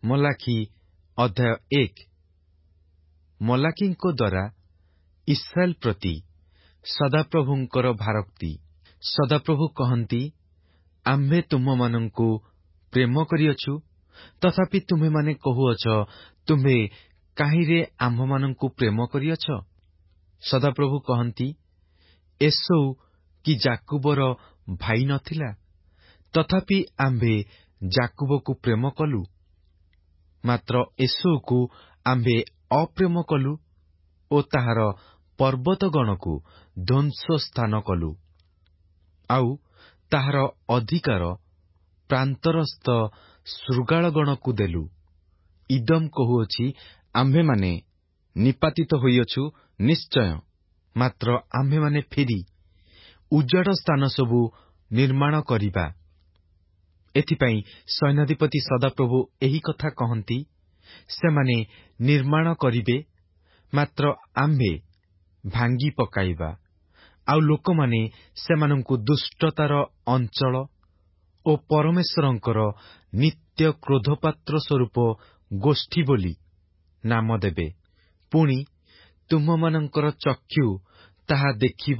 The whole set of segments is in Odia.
ମଲାଖି ଅଧ୍ୟାୟ 1। ମଲାଖିଙ୍କ ଦ୍ୱାରା ଇସ୍ରାଏଲ ପ୍ରତି ସଦାପ୍ରଭୁଙ୍କର ଭାରକ୍ତି। ସଦାପ୍ରଭୁ କହନ୍ତି, ଆମ୍ଭେ ତୁମମାନଙ୍କୁ ପ୍ରେମ କରିଅଛୁ, ତଥାପି ତୁମେମାନେ କହୁଅଛ, ତୁମ୍ଭେ କାହିଁରେ ଆମ୍ଭମାନଙ୍କୁ ପ୍ରେମ କରିଅଛ? ସଦାପ୍ରଭୁ କହନ୍ତି, ଏସଉ କି ଯାକୁବର ଭାଇ ନଥିଲା? ତଥାପି ଆମ୍ଭେ ଯାକୁବକୁ ପ୍ରେମ କଲୁ। ମାତ୍ର ଏସଉକୁ ଆମ୍ଭେ ଅପ୍ରେମ କଲୁ ଓ ତାହାର ପର୍ବତଗଣକୁ ଧ୍ୱଂସ ସ୍ଥାନ କଲୁ, ଆଉ ତାହାର ଅଧିକାର ପ୍ରାନ୍ତରସ୍ଥ ଶୃଗାଳଗଣକୁ ଦେଲୁ। ଇଦୋମ କହୁଅଛି, ଆମ୍ଭେମାନେ ନିପାତିତ ହୋଇଅଛୁ ନିଶ୍ଚୟ, ମାତ୍ର ଆମ୍ଭେମାନେ ଫେରି ଉଜାଡ଼ ସ୍ଥାନ ସବୁ ନିର୍ମାଣ କରିବା। ଏଥିପାଇଁ ସୈନ୍ୟାଧିପତି ସଦାପ୍ରଭୁ ଏହି କଥା କହନ୍ତି, ସେମାନେ ନିର୍ମାଣ କରିବେ, ମାତ୍ର ଆମ୍ଭେ ଭାଙ୍ଗି ପକାଇବା, ଆଉ ଲୋକମାନେ ସେମାନଙ୍କୁ ଦୁଷ୍ଟତାର ଅଞ୍ଚଳ ଓ ପରମେଶ୍ୱରଙ୍କର ନିତ୍ୟ କ୍ରୋଧପାତ୍ର ସ୍ୱରୂପ ଗୋଷ୍ଠୀ ବୋଲି ନାମ ଦେବେ। ପୁଣି ତୁମମାନଙ୍କର ଚକ୍ଷୁ ତାହା ଦେଖିବ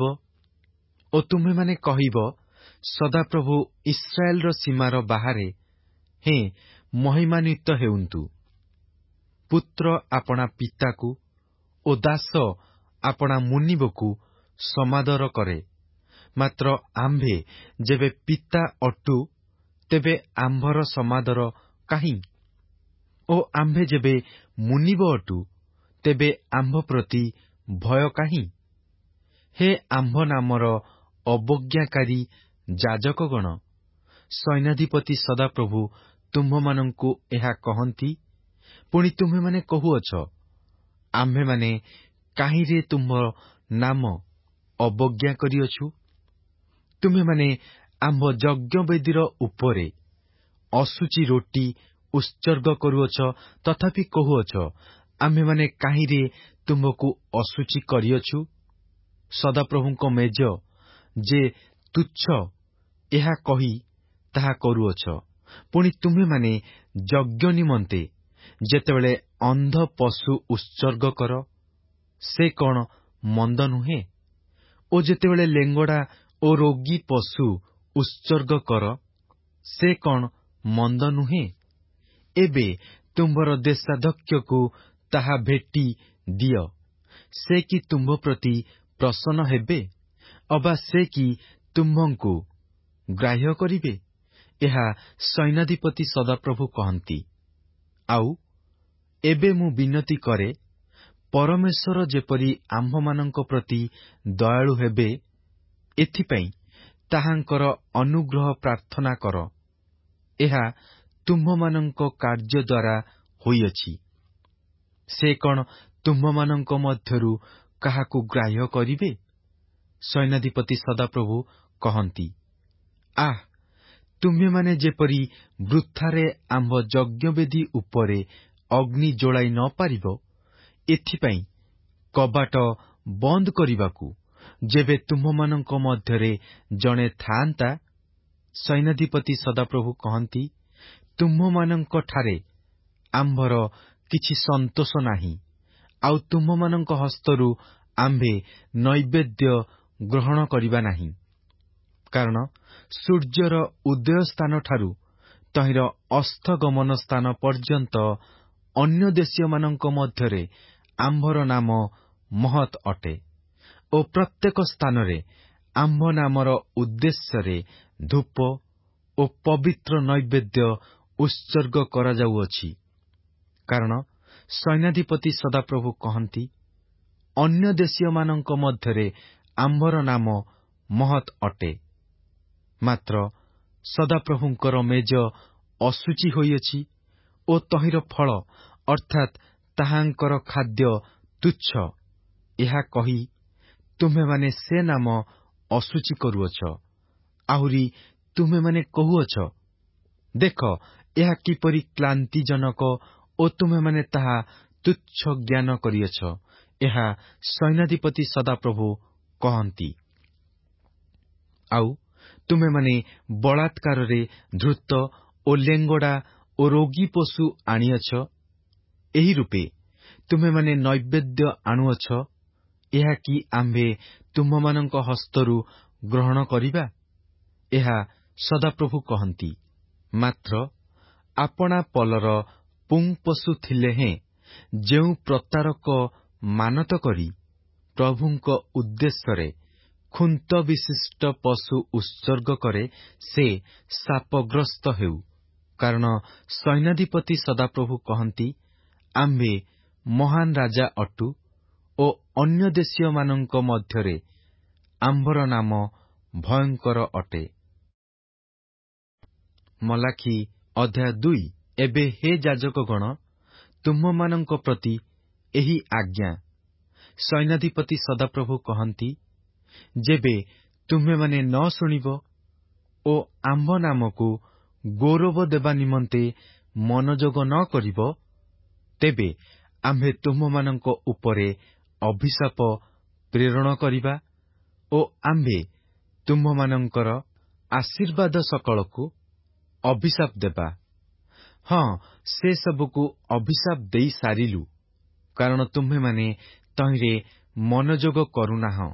ଓ ତୁମେମାନେ କହିବ, ସଦାପ୍ରଭୁ ଇସ୍ରାଏଲର ସୀମାର ବାହାରେ ହେଁ ମହିମାନ୍ୱିତ ହେଉନ୍ତୁ। ପୁତ୍ର ଆପଣା ପିତାକୁ ଓ ଦାସ ଆପଣା ମୁନିବକୁ ସମାଦର କରେ। ମାତ୍ର ଆମ୍ଭେ ଯେବେ ପିତା ଅଟୁ, ତେବେ ଆମ୍ଭର ସମାଦର କାହିଁ? ଓ ଆମ୍ଭେ ଯେବେ ମୁନିବ ଅଟୁ, ତେବେ ଆମ୍ଭ ପ୍ରତି ଭୟ କାହିଁ? ହେ ଆମ୍ଭ ନାମର ଅବଜ୍ଞାକାରୀ ଯାଜକଗଣ, ସୈନ୍ୟାଧିପତି ସଦାପ୍ରଭୁ ତୁମ୍ଭମାନଙ୍କୁ ଏହା କହନ୍ତି। ପୁଣି ତୁମେମାନେ କହୁଅଛ, ଆମ୍ଭେମାନେ କାହିଁରେ ତୁମ୍ଭ ନାମ ଅବଜ୍ଞା କରିଅଛୁ? ତୁମେମାନେ ଆମ୍ଭ ଯଜ୍ଞବେଦୀର ଉପରେ ଅଶୁଚି ରୋଟି ଉତ୍ସର୍ଗ କରୁଅଛ, ତଥାପି କହୁଅଛ, ଆମ୍ଭେମାନେ କାହିଁରେ ତୁମ୍ଭକୁ ଅଶୁଚି କରିଅଛୁ? ସଦାପ୍ରଭୁଙ୍କ ମେଜ ଯେ ତୁଚ୍ଛ, ଏହା କହି ତାହା କରୁଅଛ। ପୁଣି ତୁମେମାନେ ଯଜ୍ଞ ନିମନ୍ତେ ଯେତେବେଳେ ଅନ୍ଧ ପଶୁ ଉତ୍ସର୍ଗ କର, ସେ କଣ ମନ୍ଦ ନୁହେଁ? ଓ ଯେତେବେଳେ ଲେଙ୍ଗଡ଼ା ଓ ରୋଗୀ ପଶୁ ଉତ୍ସର୍ଗ କର, ସେ କଣ ମନ୍ଦ ନୁହେଁ? ଏବେ ତୁମ୍ଭର ଦେଶାଧ୍ୟକ୍ଷକୁ ତାହା ଭେଟି ଦିଅ। ସେ କି ତୁମ୍ଭ ପ୍ରତି ପ୍ରସନ୍ନ ହେବେ, ଅବା ସେ କି ତୁମ୍ଭଙ୍କୁ ଗ୍ରାହ୍ୟ କରିବେ? ଏହା ସୈନ୍ୟାଧିପତି ସଦାପ୍ରଭୁ କହନ୍ତି। ଆଉ ଏବେ ମୁଁ ବିନତି କରେ, ପରମେଶ୍ୱର ଯେପରି ଆମ୍ଭମାନଙ୍କ ପ୍ରତି ଦୟାଳୁ ହେବେ, ଏଥିପାଇଁ ତାହାଙ୍କର ଅନୁଗ୍ରହ ପ୍ରାର୍ଥନା କର। ଏହା ତୁମ୍ଭମାନଙ୍କ କାର୍ଯ୍ୟ ଦ୍ୱାରା ହୋଇଅଛି। ସେ କଣ ତୁମ୍ଭମାନଙ୍କ ମଧ୍ୟରୁ କାହାକୁ ଗ୍ରାହ୍ୟ କରିବେ? ସୈନ୍ୟାଧିପତି ସଦାପ୍ରଭୁ କହନ୍ତି, ଆଃ, ତୁମ୍ଭେମାନେ ଯେପରି ବୃଥାରେ ଆମ୍ଭ ଯଜ୍ଞବେଦୀ ଉପରେ ଅଗ୍ନି ଜଳାଇ ନ ପାରିବ, ଏଥିପାଇଁ କବାଟ ବନ୍ଦ କରିବାକୁ ଯେବେ ତୁମ୍ଭମାନଙ୍କ ମଧ୍ୟରେ ଜଣେ ଥାଆନ୍ତା, ସୈନ୍ୟାଧିପତି ସଦାପ୍ରଭୁ କହନ୍ତି, ତୁମ୍ଭମାନଙ୍କଠାରେ ଆମ୍ଭର କିଛି ସନ୍ତୋଷ ନାହିଁ, ଆଉ ତୁମ୍ଭମାନଙ୍କ ହସ୍ତରୁ ଆମ୍ଭେ ନୈବେଦ୍ୟ ଗ୍ରହଣ କରିବା ନାହିଁ। କାରଣ ସୂର୍ଯ୍ୟର ଉଦୟ ସ୍ଥାନଠାରୁ ତହିଁର ଅସ୍ତଗମନ ସ୍ଥାନ ପର୍ଯ୍ୟନ୍ତ ଅନ୍ୟ ଦେଶୀୟମାନଙ୍କ ମଧ୍ୟରେ ଆମ୍ଭର ନାମ ମହତ୍ ଅଟେ, ଓ ପ୍ରତ୍ୟେକ ସ୍ଥାନରେ ଆମ୍ଭ ନାମର ଉଦ୍ଦେଶ୍ୟରେ ଧୂପ ଓ ପବିତ୍ର ନୈବେଦ୍ୟ ଉତ୍ସର୍ଗ କରାଯାଉଅଛି। କାରଣ ସୈନ୍ୟାଧିପତି ସଦାପ୍ରଭୁ କହନ୍ତି, ଅନ୍ୟ ଦେଶୀୟମାନଙ୍କ ମଧ୍ୟରେ ଆମ୍ଭର ନାମ ମହତ୍ ଅଟେ। ମାତ୍ର ସଦାପ୍ରଭୁଙ୍କର ମେଜ ଅଶୁଚି ହୋଇଅଛି ଓ ତହିଁର ଫଳ ଅର୍ଥାତ୍ ତାହାଙ୍କର ଖାଦ୍ୟ ତୁଚ୍ଛ, ଏହା କହି ତୁମ୍ଭେମାନେ ସେ ନାମ ଅଶୁଚି କରୁଅଛ। ଆହୁରି ତୁମେମାନେ କହୁଅଛ, ଦେଖ, ଏହା କିପରି କ୍ଳାନ୍ତିଜନକ, ଓ ତୁମେମାନେ ତାହା ତୁଚ୍ଛ ଜ୍ଞାନ କରିଅଛ। ଏହା ସୈନ୍ୟାଧିପତି ସଦାପ୍ରଭୁ କହନ୍ତି। ଆଉ ତୁମେମାନେ ବଳାତ୍କାରରେ ଧୃତ ଓ ଲେଙ୍ଗଡ଼ା ଓ ରୋଗୀ ପଶୁ ଆଣିଅଛ, ଏହି ରୂପେ ତୁମେମାନେ ନୈବେଦ୍ୟ ଆଣୁଅଛ, ଏହା କି ଆମ୍ଭେ ତୁମମାନଙ୍କ ହସ୍ତରୁ ଗ୍ରହଣ କରିବା? ଏହା ସଦାପ୍ରଭୁ କହନ୍ତି। ମାତ୍ର ଆପଣା ପଲର ପୁଂ ପଶୁ ଥିଲେ ହେଁ ଯେଉଁ ପ୍ରତାରକ ମାନତ କରି ପ୍ରଭୁଙ୍କ ଉଦ୍ଦେଶ୍ୟରେ ଖୁନ୍ତ ବିଶିଷ୍ଟ ପଶୁ ଉତ୍ସର୍ଗ କରେ, ସେ ଶାପଗ୍ରସ୍ତ ହେଉ। କାରଣ ସୈନ୍ୟାଧିପତି ସଦାପ୍ରଭୁ କହନ୍ତି, ଆମ୍ଭେ ମହାନ ରାଜା ଅଟୁ ଓ ଅନ୍ୟ ଦେଶୀୟମାନଙ୍କ ମଧ୍ୟରେ ଆମ୍ଭର ନାମ ଭୟଙ୍କର ଅଟେ। ମଲାଖି ଅଧ୍ୟାୟ 2। ଏବେ ହେ ଯାଜକଗଣ, ତୁମମାନଙ୍କ ପ୍ରତି ଏହି ଆଜ୍ଞା। ସୈନ୍ୟାଧିପତି ସଦାପ୍ରଭୁ କହନ୍ତି, ଯେବେ ତୁମେମାନେ ନ ଶୁଣିବ ଓ ଆମ୍ଭ ନାମକୁ ଗୌରବ ଦେବା ନିମନ୍ତେ ମନୋଯୋଗ ନ କରିବ, ତେବେ ଆମ୍ଭେ ତୁମମାନଙ୍କ ଉପରେ ଅଭିଶାପ ପ୍ରେରଣ କରିବା ଓ ଆମ୍ଭେ ତୁମମାନଙ୍କର ଆଶୀର୍ବାଦ ସକଳକୁ ଅଭିଶାପ ଦେବା। ହଁ, ସେ ସବୁକୁ ଅଭିଶାପ ଦେଇ ସାରିଲୁ, କାରଣ ତୁମ୍ଭେମାନେ ତହିଁରେ ମନୋଯୋଗ କରୁନାହଁ।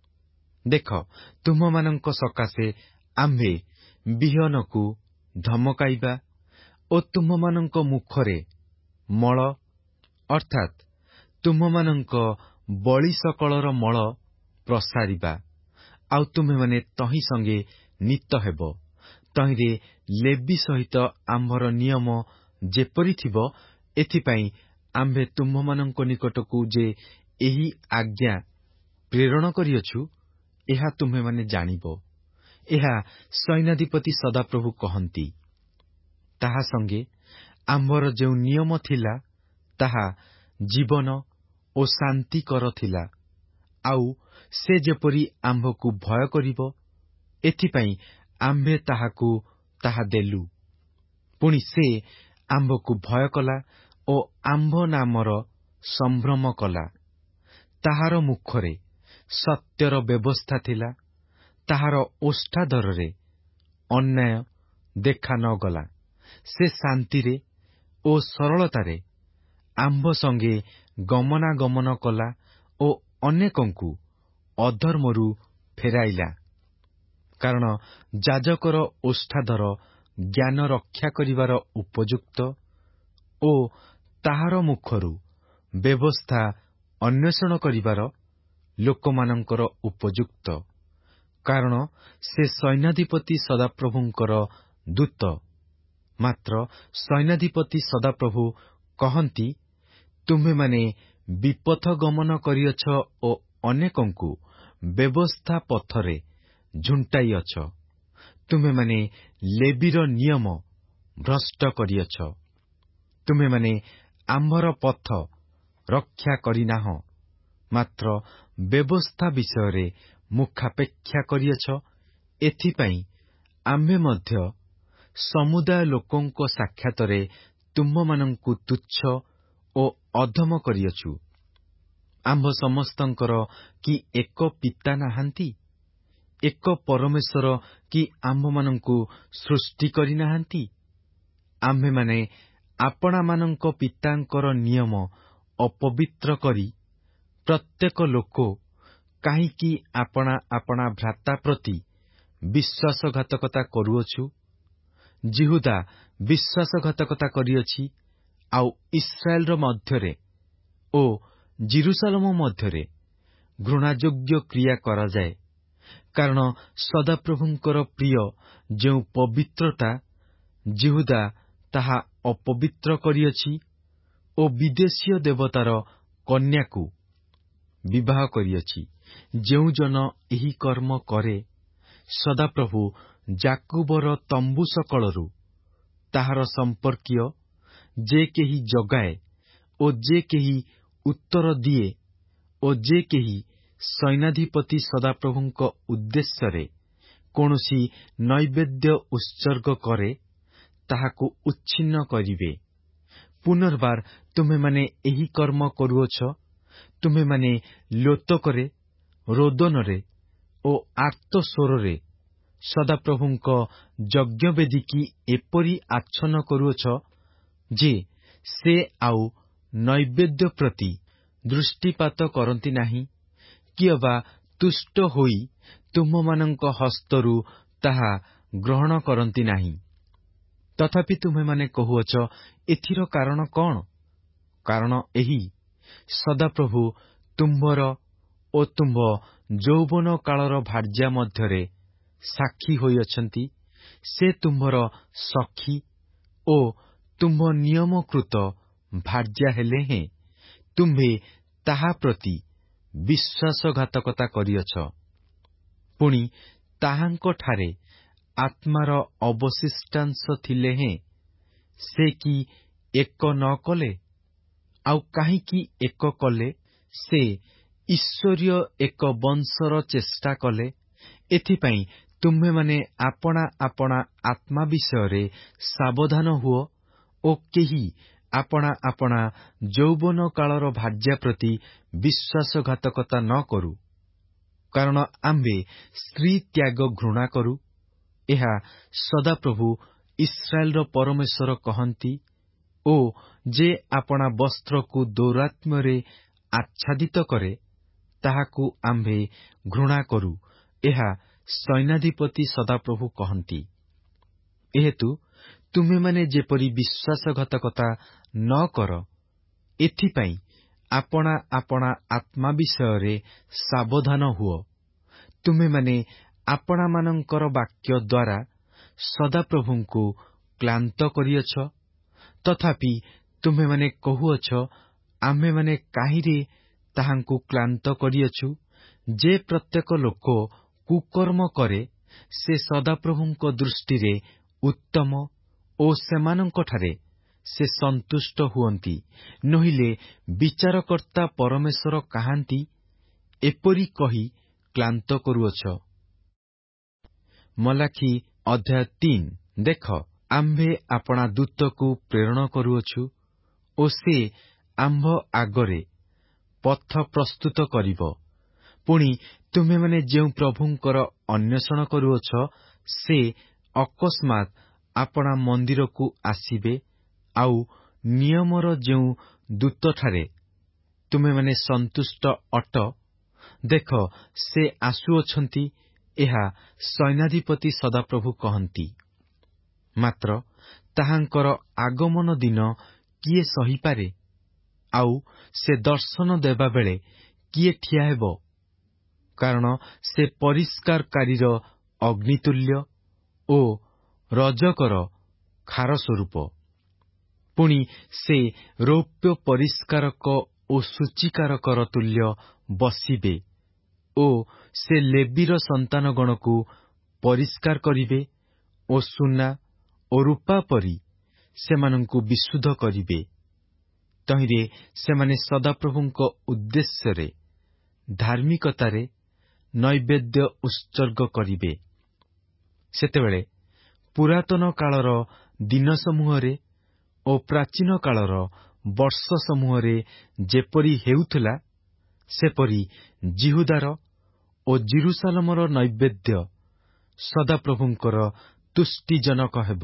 ଦେଖ, ତୁମମାନଙ୍କ ସକାଶେ ଆମ୍ଭେ ବିହନକୁ ଧମକାଇବା ଓ ତୁମମାନଙ୍କ ମୁଖରେ ମଳ ଅର୍ଥାତ୍ ତୁମମାନଙ୍କ ବଳି ସକଳର ମଳ ପ୍ରସାରିବା, ଆଉ ତୁମେମାନେ ତହିଁ ସଙ୍ଗେ ନୀତ ହେବ। ତହିଁରେ ଲେବି ସହିତ ଆମ୍ଭର ନିୟମ ଯେପରି ଥିବ, ଏଥିପାଇଁ ଆମ୍ଭେ ତୁମ୍ଭମାନଙ୍କ ନିକଟକୁ ଯେ ଏହି ଆଜ୍ଞା ପ୍ରେରଣ କରିଅଛୁ, ଏହା ତୁମ୍ଭେମାନେ ଜାଣିବ। ଏହା ସୈନ୍ୟାଧିପତି ସଦାପ୍ରଭୁ କହନ୍ତି। ତାହା ସଙ୍ଗେ ଆମ୍ଭର ଯେଉଁ ନିୟମ ଥିଲା, ତାହା ଜୀବନ ଓ ଶାନ୍ତିକର ଥିଲା। ଆଉ ସେ ଯେପରି ଆମ୍ଭକୁ ଭୟ କରିବ, ଏଥିପାଇଁ ଆମ୍ଭେ ତାହାକୁ ତାହା ଦେଲୁ। ପୁଣି ସେ ଆମ୍ଭକୁ ଭୟ କଲା ଓ ଆମ୍ଭ ନାମର ସମ୍ଭ୍ରମ କଲା। ତାହାର ମୁଖରେ ସତ୍ୟର ବ୍ୟବସ୍ଥା ଥିଲା, ତାହାର ଓଷ୍ଠାଧରରେ ଅନ୍ୟାୟ ଦେଖା ନ ଗଲା। ସେ ଶାନ୍ତିରେ ଓ ସରଳତାରେ ଆମ୍ଭ ସଙ୍ଗେ ଗମନାଗମନ କଲା ଓ ଅନେକଙ୍କୁ ଅଧର୍ମରୁ ଫେରାଇଲା। କାରଣ ଯାଜକର ଓଷ୍ଠାଧର ଜ୍ଞାନ ରକ୍ଷା କରିବାର ଉପଯୁକ୍ତ ଓ ତାହାର ମୁଖରୁ ବ୍ୟବସ୍ଥା ଅନ୍ୱେଷଣ କରିବାର ଲୋକମାନଙ୍କର ଉପଯୁକ୍ତ। କାରଣ ସେ ସୈନ୍ୟାଧିପତି ସଦାପ୍ରଭୁଙ୍କର ଦୂତ। ମାତ୍ର ସୈନ୍ୟାଧିପତି ସଦାପ୍ରଭୁ କହନ୍ତି, ତୁମ୍ଭେମାନେ ବିପଥ ଗମନ କରିଅଛ ଓ ଅନେକଙ୍କୁ ବ୍ୟବସ୍ଥା ପଥରେ ଝୁଣ୍ଟାଇଅଛ। ତୁମ୍ଭେମାନେ ଲେବିର ନିୟମ ଭ୍ରଷ୍ଟ କରିଅଛ। ତୁମ୍ଭେମାନେ ଆମ୍ଭର ପଥ ରକ୍ଷା କରିନାହଁ, ମାତ୍ର ବ୍ୟବସ୍ଥା ବିଷୟରେ ମୁଖାପେକ୍ଷା କରିଅଛ। ଏଥିପାଇଁ ଆମ୍ଭେ ମଧ୍ୟ ସମୁଦାୟ ଲୋକଙ୍କ ସାକ୍ଷାତରେ ତୁମ୍ଭମାନଙ୍କୁ ତୁଚ୍ଛ ଓ ଅଧମ କରିଅଛୁ। ଆମ୍ଭ ସମସ୍ତଙ୍କର କି ଏକ ପିତା ନାହାନ୍ତି? ଏକ ପରମେଶ୍ୱର କି ଆମ୍ଭମାନଙ୍କୁ ସୃଷ୍ଟି କରିନାହାନ୍ତି? ଆମ୍ଭେମାନେ ଆପଣାମାନଙ୍କ ପିତାଙ୍କର ନିୟମ ଅପବିତ୍ର କରି ପ୍ରତ୍ୟେକ ଲୋକ କାହିଁକି ଆପଣା ଆପଣା ଭ୍ରାତା ପ୍ରତି ବିଶ୍ୱାସଘାତକତା କରୁଅଛୁ? ଯିହୁଦା ବିଶ୍ୱାସଘାତକତା କରିଅଛି, ଆଉ ଇସ୍ରାଏଲର ମଧ୍ୟରେ ଓ ଜିରୁସାଲମ ମଧ୍ୟରେ ଘୃଣାଯୋଗ୍ୟ କ୍ରିୟା କରାଯାଏ। କାରଣ ସଦାପ୍ରଭୁଙ୍କର ପ୍ରିୟ ଯେଉଁ ପବିତ୍ରତା, ଯିହୁଦା ତାହା ଅପବିତ୍ର କରିଅଛି ଓ ବିଦେଶୀୟ ଦେବତାର କନ୍ୟାକୁ ବିବାହ କରିଅଛି। ଯେଉଁ ଜନ ଏହି କର୍ମ କରେ, ସଦାପ୍ରଭୁ ଯାକୁବର ତମ୍ବୁ ସକଳରୁ ତାହାର ସମ୍ପର୍କୀୟ ଯେ କେହି ଜଗାଏ ଓ ଯେ କେହି ଉତ୍ତର ଦିଏ ଓ ଯେ କେହି ସୈନ୍ୟାଧିପତି ସଦାପ୍ରଭୁଙ୍କ ଉଦ୍ଦେଶ୍ୟରେ କୌଣସି ନୈବେଦ୍ୟ ଉତ୍ସର୍ଗ କରେ, ତାହାକୁ ଉଚ୍ଛିନ୍ନ କରିବେ। ପୁନର୍ବାର ତୁମେମାନେ ଏହି କର୍ମ କରୁଅଛ। ତୁମେମାନେ ଲୋତକରେ, ରୋଦନରେ ଓ ଆର୍ତ୍ତ ସ୍ୱରରେ ସଦାପ୍ରଭୁଙ୍କ ଯଜ୍ଞବେଦୀକି ଏପରି ଆଚ୍ଛନ୍ନ କରୁଅଛ, ଯେ ସେ ଆଉ ନୈବେଦ୍ୟ ପ୍ରତି ଦୃଷ୍ଟିପାତ କରନ୍ତି ନାହିଁ, କି ଅବା ତୁଷ୍ଟ ହୋଇ ତୁମମାନଙ୍କ ହସ୍ତରୁ ତାହା ଗ୍ରହଣ କରନ୍ତି ନାହିଁ। ତଥାପି ତୁମେମାନେ କହୁଅଛ, ଏଥିର କାରଣ କଣ? କାରଣ ଏହି, ସଦାପ୍ରଭୁ ତୁମ୍ଭର ଓ ତୁମ୍ଭ ଯୌବନ କାଳର ଭାର୍ଯ୍ୟା ମଧ୍ୟରେ ସାକ୍ଷୀ ହୋଇଅଛନ୍ତି। ସେ ତୁମ୍ଭର ସଖୀ ଓ ତୁମ୍ଭ ନିୟମକୃତ ଭାର୍ଯ୍ୟା ହେଲେ ହେଁ ତୁମ୍ଭେ ତାହା ପ୍ରତି ବିଶ୍ୱାସଘାତକତା କରିଅଛ। ପୁଣି ତାହାଙ୍କଠାରେ ଆତ୍ମାର ଅବଶିଷ୍ଟାଂଶ ଥିଲେ ହେଁ ସେ କି ଏକ ନ କଲେ? ଆଉ କାହିଁକି ଏକ କଲେ? ସେ ଈଶ୍ୱରୀୟ ଏକ ବଂଶର ଚେଷ୍ଟା କଲେ। ଏଥିପାଇଁ ତୁମ୍ଭେମାନେ ଆପଣା ଆପଣା ଆତ୍ମା ବିଷୟରେ ସାବଧାନ ହୁଅ ଓ କେହି ଆପଣା ଆପଣା ଯୌବନ କାଳର ଭାର୍ଯ୍ୟା ପ୍ରତି ବିଶ୍ୱାସଘାତକତା ନ କରୁ। କାରଣ ଆମ୍ଭେ ସ୍ତ୍ରୀ ତ୍ୟାଗ ଘୃଣା କରୁ। ଏହା ସଦାପ୍ରଭୁ ଇସ୍ରାଏଲର ପରମେଶ୍ୱର କହନ୍ତି। ଓ ଯେ ଆପଣା ବସ୍ତ୍ରକୁ ଦୌରାତ୍ମ୍ୟରେ ଆଚ୍ଛାଦିତ କରେ, ତାହାକୁ ଆମ୍ଭେ ଘୃଣା କରୁ। ଏହା ସୈନ୍ୟାଧିପତି ସଦାପ୍ରଭୁ କହନ୍ତି। ଏହେତୁ ତୁମେମାନେ ଯେପରି ବିଶ୍ୱାସଘାତକତା ନ କର, ଏଥିପାଇଁ ଆପଣା ଆପଣା ଆତ୍ମା ବିଷୟରେ ସାବଧାନ ହୁଅ। ତୁମେମାନେ ଆପଣାମାନଙ୍କର ବାକ୍ୟ ଦ୍ୱାରା ସଦାପ୍ରଭୁଙ୍କୁ କ୍ଳାନ୍ତ କରିଅଛ। ତଥାପି ତୁମେମାନେ କହୁଅଛ, ଆମ୍ଭେମାନେ କାହିଁରେ ତାହାଙ୍କୁ କ୍ଳାନ୍ତ କରିଅଛୁ? ଯେ ପ୍ରତ୍ୟେକ ଲୋକ କୁକର୍ମ କରେ, ସେ ସଦାପ୍ରଭୁଙ୍କ ଦୃଷ୍ଟିରେ ଉତ୍ତମ ଓ ସେମାନଙ୍କଠାରେ ସେ ସନ୍ତୁଷ୍ଟ ହୁଅନ୍ତି। ନୋହିଲେ ବିଚାରକର୍ତ୍ତା ପରମେଶ୍ୱର କାହାନ୍ତି? ଏପରି କହି କ୍ଳାନ୍ତ କରୁଅଛ। ମଲାଖି ଅଧ୍ୟାୟ 3। ଦେଖ, ଆମ୍ଭେ ଆପଣା ଦୂତକୁ ପ୍ରେରଣ କରୁଅଛୁ ଓ ସେ ଆମ୍ଭ ଆଗରେ ପଥ ପ୍ରସ୍ତୁତ କରିବ। ପୁଣି ତୁମେମାନେ ଯେଉଁ ପ୍ରଭୁଙ୍କର ଅନ୍ୱେଷଣ କରୁଅଛ, ସେ ଅକସ୍ମାତ୍ ଆପଣା ମନ୍ଦିରକୁ ଆସିବେ। ଆଉ ନିୟମର ଯେଉଁ ଦୂତଠାରେ ତୁମେମାନେ ସନ୍ତୁଷ୍ଟ ଅଟ, ଦେଖ, ସେ ଆସୁଅଛନ୍ତି। ଏହା ସୈନ୍ୟାଧିପତି ସଦାପ୍ରଭୁ କହନ୍ତି। ମାତ୍ର ତାହାଙ୍କର ଆଗମନ ଦିନ କିଏ ସହିପାରେ? ଆଉ ସେ ଦର୍ଶନ ଦେବାବେଳେ କିଏ ଠିଆ ହେବ? କାରଣ ସେ ପରିଷ୍କାରକାରୀର ଅଗ୍ନିତୁଲ୍ୟ ଓ ରଜକର ଖାରସ୍ୱରୂପ। ପୁଣି ସେ ରୌପ୍ୟ ପରିଷ୍କାରକ ଓ ସୂଚିକାରକର ତୁଲ୍ୟ ବସିବେ ଓ ସେ ଲେବୀର ସନ୍ତାନଗଣକୁ ପରିଷ୍କାର କରିବେ ଓ ସୁନା ଓ ରୂପା ପରି ସେମାନଙ୍କୁ ବିଶୁଦ୍ଧ କରିବେ। ତହିଁରେ ସେମାନେ ସଦାପ୍ରଭୁଙ୍କ ଉଦ୍ଦେଶ୍ୟରେ ଧାର୍ମିକତାରେ ନୈବେଦ୍ୟ ଉତ୍ସର୍ଗ କରିବେ। ସେତେବେଳେ ପୁରାତନ କାଳର ଦିନ ସମୂହରେ ଓ ପ୍ରାଚୀନ କାଳର ବର୍ଷ ସମୂହରେ ଯେପରି ହେଉଥିଲା, ସେପରି ଜିହୁଦାର ଓ ଜିରୁସାଲମର ନୈବେଦ୍ୟ ସଦାପ୍ରଭୁଙ୍କର ତୁଷ୍ଟିଜନକ ହେବ।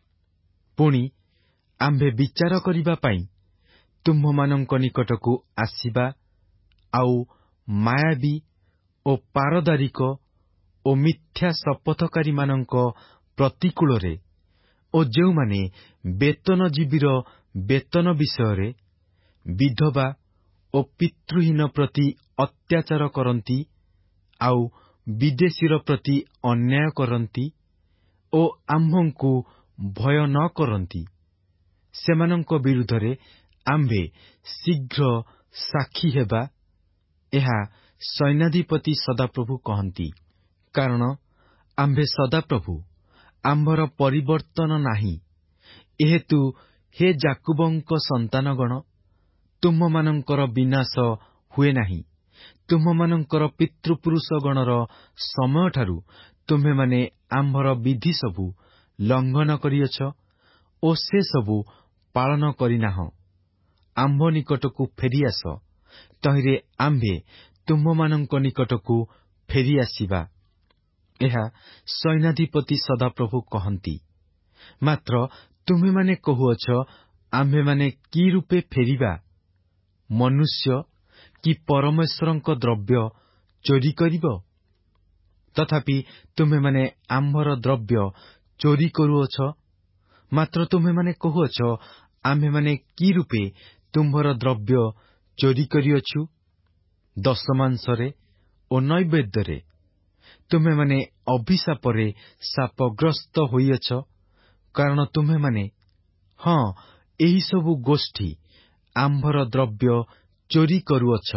ପୁଣି ଆମ୍ଭେ ବିଚାର କରିବା ପାଇଁ ତୁମ୍ଭମାନଙ୍କ ନିକଟକୁ ଆସିବା, ଆଉ ମାୟାବୀ ଓ ପାରଦାରିକ ଓ ମିଥ୍ୟା ଶପଥକାରୀମାନଙ୍କ ପ୍ରତିକୂଳରେ ଓ ଯେଉଁମାନେ ବେତନଜୀବୀର ବେତନ ବିଷୟରେ, ବିଧବା ଓ ପିତୃହୀନ ପ୍ରତି ଅତ୍ୟାଚାର କରନ୍ତି, ଆଉ ବିଦେଶୀର ପ୍ରତି ଅନ୍ୟାୟ କରନ୍ତି ଓ ଆମ୍ଭଙ୍କୁ ଭୟ ନ କରନ୍ତି, ସେମାନଙ୍କ ବିରୁଦ୍ଧରେ ଆମ୍ଭେ ଶୀଘ୍ର ସାକ୍ଷୀ ହେବା। ଏହା ସୈନ୍ୟାଧିପତି ସଦାପ୍ରଭୁ କହନ୍ତି। କାରଣ ଆମ୍ଭେ ସଦାପ୍ରଭୁ, ଆମ୍ଭର ପରିବର୍ତ୍ତନ ନାହିଁ। ଏହେତୁ ହେ ଯାକୁବଙ୍କ ସନ୍ତାନଗଣ, ତୁମ୍ଭମାନଙ୍କର ବିନାଶ ହୁଏ ନାହିଁ। ତୁମ୍ଭମାନଙ୍କର ପିତୃପୁରୁଷଗଣର ସମୟଠାରୁ ତୁମ୍ଭେମାନେ ଆମ୍ଭର ବିଧି ସବୁ ଲଙ୍ଘନ କରିଅଛ ଓ ସେ ସବୁ ପାଳନ କରିନାହଁ। ଆମ୍ଭ ନିକଟକୁ ଫେରିଆସ, ତହିଁରେ ଆମ୍ଭେ ତୁମ୍ଭମାନଙ୍କ ନିକଟକୁ ଫେରିଆସିବା। ଏହା ସୈନ୍ୟାଧିପତି ସଦାପ୍ରଭୁ କହନ୍ତି। ମାତ୍ର ତୁମେମାନେ କହୁଅଛ, ଆମ୍ଭେମାନେ କି ରୂପେ ଫେରିବା? ମନୁଷ୍ୟ କି ପରମେଶ୍ୱରଙ୍କ ଦ୍ରବ୍ୟ ଚୋରି କରିବ? ତଥାପି ତୁମେମାନେ ଆମ୍ଭର ଦ୍ରବ୍ୟ ଚୋରି କରୁଅଛ। ମାତ୍ର ତୁମେମାନେ କହୁଅଛ, ଆମ୍ଭେମାନେ କି ରୂପେ ତୁମ୍ଭର ଦ୍ରବ୍ୟ ଚୋରି କରିଅଛୁ? ଦଶମାଂଶରେ ଓ ନୈବେଦ୍ୟରେ। ତୁମେମାନେ ଅଭିଶାପରେ ଶାପଗ୍ରସ୍ତ ହୋଇଅଛ, କାରଣ ତୁମେମାନେ, ଏହିସବୁ ଗୋଷ୍ଠୀ ଆମ୍ଭର ଦ୍ରବ୍ୟ ଚୋରି କରୁଅଛ।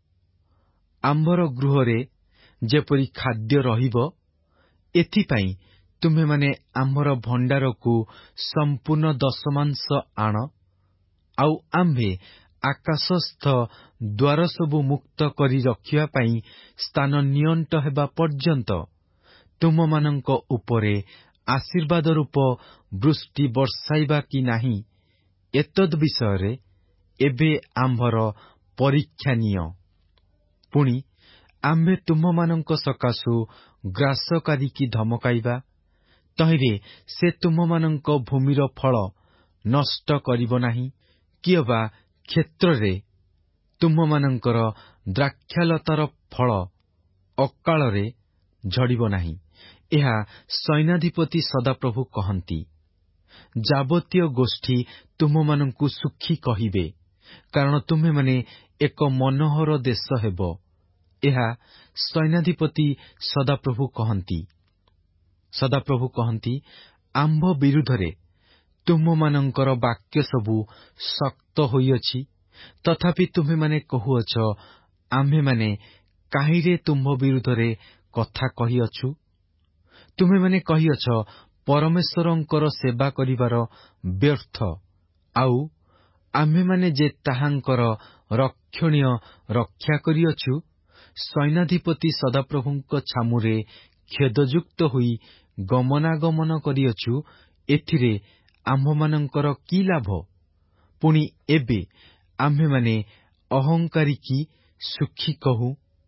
ଆମ୍ଭର ଗୃହରେ ଯେପରି ଖାଦ୍ୟ ରହିବ, ଏଥିପାଇଁ ତୁମେମାନେ ଆମ୍ଭର ଭଣ୍ଡାରକୁ ସମ୍ପୂର୍ଣ୍ଣ ଦଶମାଂଶ ଆଣ। ଆଉ ଆମ୍ଭେ ଆକାଶସ୍ଥ ଦ୍ୱାର ସବୁ ମୁକ୍ତ କରି ରଖିବା ପାଇଁ ସ୍ଥାନ ନିଅଣ୍ଟ ହେବା ପର୍ଯ୍ୟନ୍ତ ତୁମମାନଙ୍କ ଉପରେ ଆଶୀର୍ବାଦ ରୂପ ବୃଷ୍ଟି ବର୍ଷାଇବା କି ନାହିଁ, ଏତଦ୍ ବିଷୟରେ ଏବେ ଆମ୍ଭର ପରୀକ୍ଷା ନିଅ। ପୁଣି ଆମ୍ଭେ ତୁମମାନଙ୍କ ସକାଶୁ ଗ୍ରାସକାରୀକି ଧମକାଇବା, ତହିଁରେ ସେ ତୁମମାନଙ୍କ ଭୂମିର ଫଳ ନଷ୍ଟ କରିବ ନାହିଁ, କିଅବା କ୍ଷେତ୍ରରେ ତୁମମାନଙ୍କର ଦ୍ରାକ୍ଷାଲତାର ଫଳ ଅକାଳରେ ଝଡ଼ିବ ନାହିଁ। ଏହା ସୈନ୍ୟାଧିପତି ସଦାପ୍ରଭୁ କହନ୍ତି। ଯାବତୀୟ ଗୋଷ୍ଠୀ ତୁମମାନଙ୍କୁ ସୁଖୀ କହିବେ, କାରଣ ତୁମେମାନେ ଏକ ମନୋହର ଦେଶ ହେବ। ଏହା ସୈନ୍ୟାଧିପତି ସଦାପ୍ରଭୁ କହନ୍ତି। ସଦାପ୍ରଭୁ କହନ୍ତି, ଆମ୍ଭ ବିରୁଦ୍ଧରେ ତୁମମାନଙ୍କର ବାକ୍ୟ ସବୁ ଶକ୍ତ ହୋଇଅଛି। ତଥାପି ତୁମେମାନେ କହୁଅଛ, ଆମ୍ଭେମାନେ କାହିଁରେ ତୁମ୍ଭ ବିରୁଦ୍ଧରେ କଥା କହିଅଛୁ? ତୁମେମାନେ କହିଅଛ, ପରମେଶ୍ୱରଙ୍କର ସେବା କରିବାର ବ୍ୟର୍ଥ। ଆଉ ଆମ୍ଭେମାନେ ଯେ ତାହାଙ୍କର ରକ୍ଷଣୀୟ ରକ୍ଷା କରିଅଛୁ, ସୈନ୍ୟାଧିପତି ସଦାପ୍ରଭୁଙ୍କ ଛାମୁରେ ଖେଦଯୁକ୍ତ ହୋଇ ଗମନାଗମନ କରିଅଛୁ, ଏଥିରେ ଆମ୍ଭମାନଙ୍କର କି ଲାଭ? ପୁଣି ଏବେ ଆମ୍ଭେମାନେ ଅହଙ୍କାରୀ କି ସୁଖୀ କହୁ?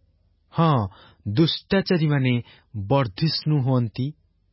ଦୁଷ୍ଟାଚାରୀମାନେ ବର୍ଦ୍ଧିଷ୍ଣୁ ହୁଅନ୍ତି।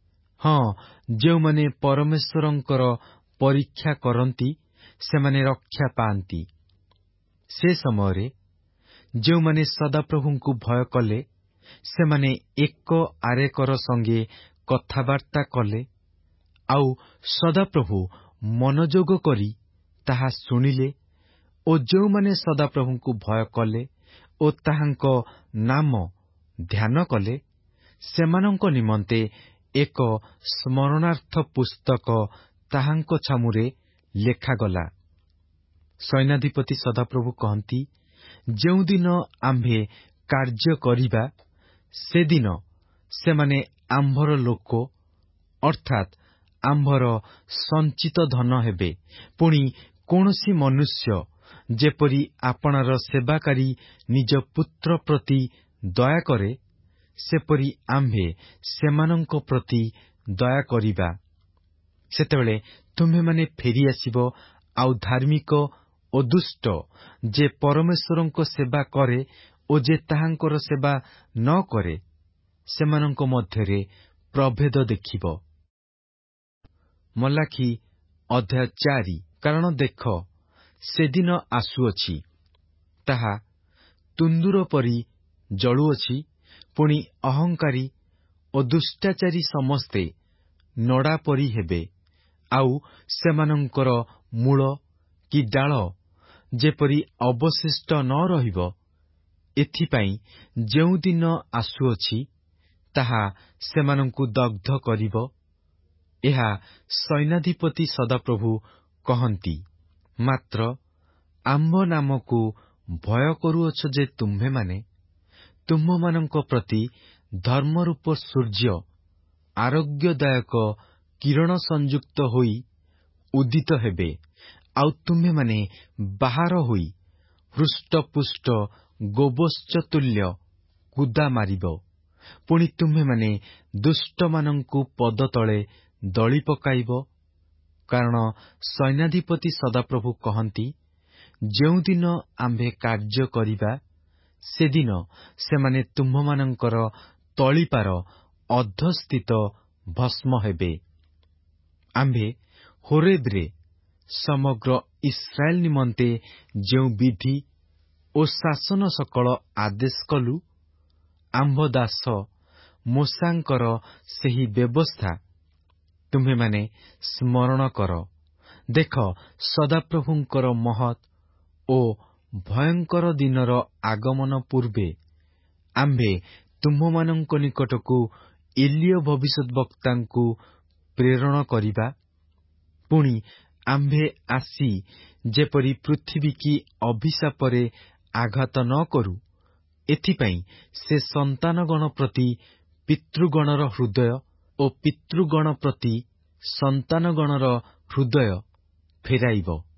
ଯେଉଁମାନେ ପରମେଶ୍ୱରଙ୍କର ପରୀକ୍ଷା କରନ୍ତି, ସେମାନେ ରକ୍ଷା ପାଆନ୍ତି। ସେ ସମୟରେ ଯେଉଁମାନେ ସଦାପ୍ରଭୁଙ୍କୁ ଭୟ କଲେ, ସେମାନେ ଏକ ଆରେକର ସଙ୍ଗେ କଥାବାର୍ତ୍ତା କଲେ। ଆଉ ସଦାପ୍ରଭୁ ମନୋଯୋଗ କରି ତାହା ଶୁଣିଲେ ଓ ଯେଉଁମାନେ ସଦାପ୍ରଭୁଙ୍କୁ ଭୟ କଲେ ଓ ତାହାଙ୍କ ନାମ ଧ୍ୟାନ କଲେ, ସେମାନଙ୍କ ନିମନ୍ତେ ଏକ ସ୍ମରଣାର୍ଥ ପୁସ୍ତକ ତାହାଙ୍କ ଛାମୁରେ ଲେଖାଗଲା। ସୈନ୍ୟାଧିପତି ସଦାପ୍ରଭୁ କହନ୍ତି, ଯେଉଁଦିନ ଆମ୍ଭେ କାର୍ଯ୍ୟ କରିବା, ସେଦିନ ସେମାନେ ଆମ୍ଭର ଲୋକ, ଅର୍ଥାତ୍ ଆମ୍ଭର ସଞ୍ଚିତ ଧନ ହେବେ। ପୁଣି କୌଣସି ମନୁଷ୍ୟ ଯେପରି ଆପଣାର ସେବାକାରୀ ନିଜ ପୁତ୍ର ପ୍ରତି ଦୟା କରେ, ସେପରି ଆମ୍ଭେ ସେମାନଙ୍କ ପ୍ରତି ଦୟା କରିବା। ସେତେବେଳେ ତୁମ୍ଭେମାନେ ଫେରିଆସିବ, ଆଉ ଧାର୍ମିକ ଓ ଦୁଷ୍ଟ ଯେ ପରମେଶ୍ୱରଙ୍କ ସେବା କରେ ଓ ଯେ ତାହାଙ୍କର ସେବା ନ କରେ, ସେମାନଙ୍କ ମଧ୍ୟରେ ପ୍ରଭେଦ ଦେଖିବ। ମଲାଖି ଅଧ୍ୟାୟ 4। କାରଣ ଦେଖ, ସେଦିନ ଆସୁଅଛି, ତାହା ତୁନ୍ଦୁର ପରି ଜଳୁଅଛି। ପୁଣି ଅହଙ୍କାରୀ ଓ ଦୁଷ୍ଟାଚାରୀ ସମସ୍ତେ ନଡ଼ା ପରି ହେବେ, ଆଉ ସେମାନଙ୍କର ମୂଳ କି ଡାଳ ଯେପରି ଅବଶିଷ୍ଟ ନ ରହିବ। ଏଥିପାଇଁ ଯେଉଁ ଦିନ ଆସୁଅଛି, ତାହା ସେମାନଙ୍କୁ ଦଗ୍ଧ କରିବ। ଏହା ସୈନ୍ୟାଧିପତି ସଦାପ୍ରଭୁ କହନ୍ତି। ମାତ୍ର ଆମ୍ଭ ନାମକୁ ଭୟ କରୁଅଛ ଯେ ତୁମ୍ଭେମାନେ, ତୁମ୍ଭମାନଙ୍କ ପ୍ରତି ଧର୍ମରୂପ ସୂର୍ଯ୍ୟ ଆରୋଗ୍ୟଦାୟକ କିରଣ ସଂଯୁକ୍ତ ହୋଇ ଉଦିତ ହେବେ, ଆଉ ତୁମ୍ଭେମାନେ ବାହାର ହୋଇ ହୃଷ୍ଟପୁଷ୍ଟ ଗୋବତ୍ସ ତୁଲ୍ୟ କୁଦା ମାରିବ। ପୁଣି ତୁମ୍ଭେମାନେ ଦୁଷ୍ଟମାନଙ୍କୁ ପଦତଳେ ଦଳି ପକାଇବ। କାରଣ ସୈନ୍ୟାଧିପତି ସଦାପ୍ରଭୁ କହନ୍ତି, ଯେଉଁଦିନ ଆମ୍ଭେ କାର୍ଯ୍ୟ କରିବା, ସେଦିନ ସେମାନେ ତୁମ୍ଭମାନଙ୍କର ତଳିପାର ଅଧସ୍ଥିତ ଭସ୍ମ ହେବେ। ଆମ୍ଭେ ହୋରେବରେ ସମଗ୍ର ଇସ୍ରାଏଲ ନିମନ୍ତେ ଯେଉଁ ବିଧି ଓ ଶାସନ ସକଳ ଆଦେଶ କଲୁ, ଆମ୍ଭ ଦାସ ମୋଶାଙ୍କର ସେହି ବ୍ୟବସ୍ଥା ତୁମ୍ଭେମାନେ ସ୍ମରଣ କର। ଦେଖ, ସଦାପ୍ରଭୁଙ୍କର ମହତ୍ ଓ ଭୟଙ୍କର ଦିନର ଆଗମନ ପୂର୍ବେ ଆମ୍ଭେ ତୁମ୍ଭମାନଙ୍କ ନିକଟକୁ ଏଲିୟ ଭବିଷ୍ୟଦ୍ବକ୍ତାଙ୍କୁ ପ୍ରେରଣ କରିବା। ପୁଣି ଆମ୍ଭେ ଆସି ଯେପରି ପୃଥିବୀ କି ଅଭିଶାପରେ ଆଘାତ ନ କରୁ, ଏଥିପାଇଁ ସେ ସନ୍ତାନଗଣ ପ୍ରତି ପିତୃଗଣର ହୃଦୟ ଓ ପିତୃଗଣ ପ୍ରତି ସନ୍ତାନଗଣର ହୃଦୟ ଫେରାଇବ।